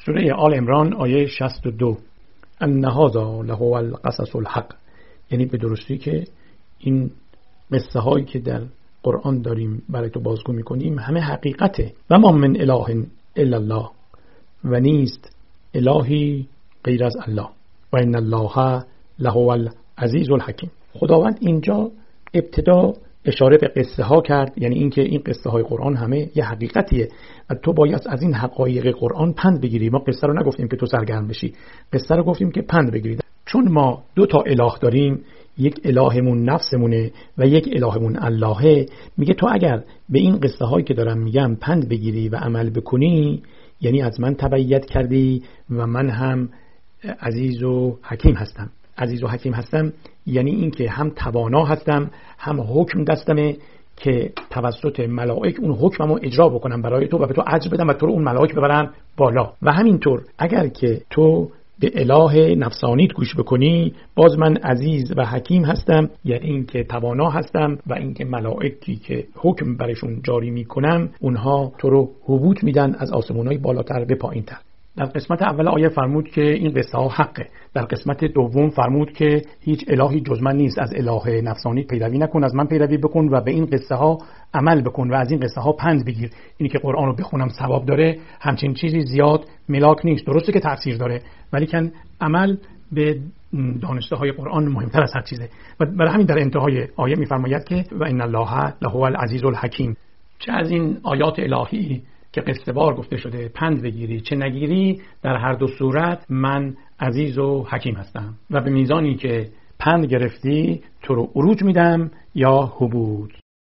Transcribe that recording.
سوره آل عمران آیه 62 ان هذا لهو القصص الحق، یعنی به درستی که این قصه هایی که در قرآن داریم برای تو بازگو میکنیم همه حقیقته. و ما من اله الا الله، و نیست الهی غیر از الله، و ان الله لهو العزیز الحکیم. خداوند اینجا ابتدا اشاره به قصه ها کرد، یعنی اینکه این قصه های قرآن همه یه حقیقتیه و تو باید از این حقایق قرآن پند بگیری. ما قصه رو نگفتیم که تو سرگرم بشی، قصه رو گفتیم که پند بگیری. چون ما دو تا اله داریم، یک الهمون نفسمونه و یک الهمون اللهه. میگه تو اگر به این قصه هایی که دارم میگم پند بگیری و عمل بکنی، یعنی از من تبعیت کردی و من هم عزیز و حکیم هستم. عزیز و حکیم هستم یعنی این که هم توانا هستم، هم حکم دستمه که توسط ملائک اون حکممو اجرا بکنم برای تو و به تو اجر بدم و تو رو اون ملائک ببرن بالا. و همینطور اگر که تو به اله نفسانیت گوش بکنی، باز من عزیز و حکیم هستم، یعنی این که توانا هستم و این که ملائکی که حکم برشون جاری میکنم اونها تو رو هبوط میدن از آسمونای بالاتر به پایین تر. در قسمت اول آیه فرمود که این قصه ها حقه. در قسمت دوم فرمود که هیچ الهی جز من نیست، از اله نفسانی پیروی نکن، از من پیروی بکن و به این قصه ها عمل بکن و از این قصه ها پند بگیر. اینی که قرآن رو بخونم ثواب داره، همچین چیزی زیاد ملاک نیست. درسته که تفسیر داره، ولی کن عمل به دانسته های قرآن مهمتر از هر چیزه. و برای همین در انتهای آیه میفرماید که و ان الله لهو العزیز الحکیم. چه از این آیات الهی که قصه بار گفته شده پند بگیری چه نگیری، در هر دو صورت من عزیز و حکیم هستم و به میزانی که پند گرفتی تو رو عروج میدم یا هبوط.